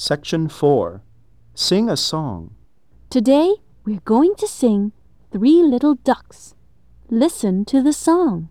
Section 4. Sing a song. Today we're going to sing Three Little Ducks. Listen to the song.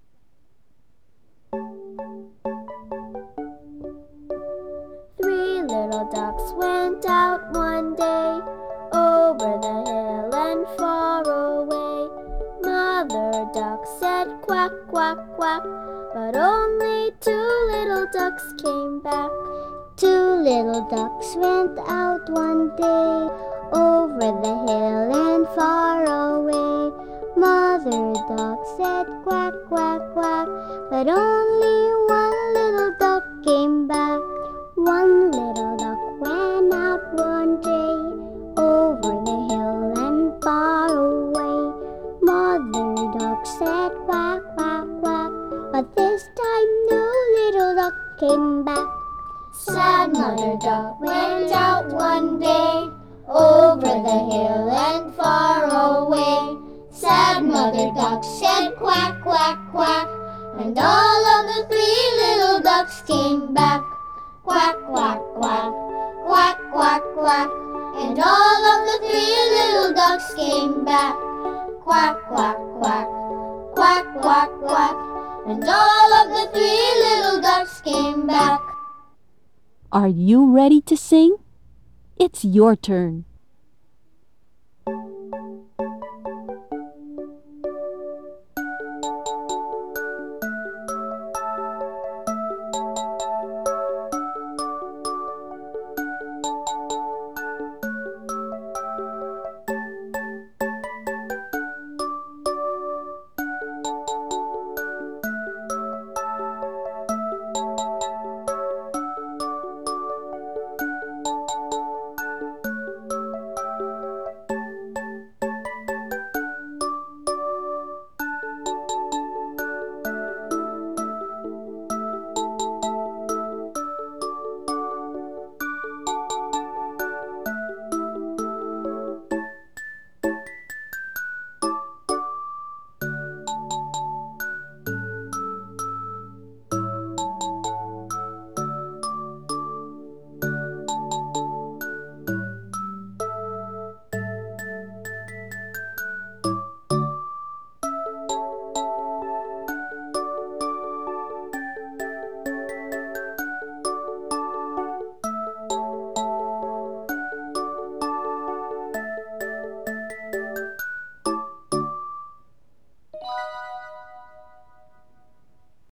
Three little ducks went out one day, over the hill and far away. Mother duck said quack, quack, quack, but only two little ducks came back. Two little ducks went out one day, over the hill and far away. Mother duck said quack, quack, quack, but only one little duck came back. One little duck ran out one day, over the hill and far away. Mother duck said quack, quack, quack, but this time no little duck came back. Sad mother duck went out one day, over the hill and far away. Sad mother duck said quack, quack, quack, and all of the three little ducks came back. Quack, quack, quack, quack, quack, quack, and all of the three little ducks came back. Quack, quack, quack, quack, quack, quack, and all of the three little ducks came back. Are you ready to sing? It's your turn.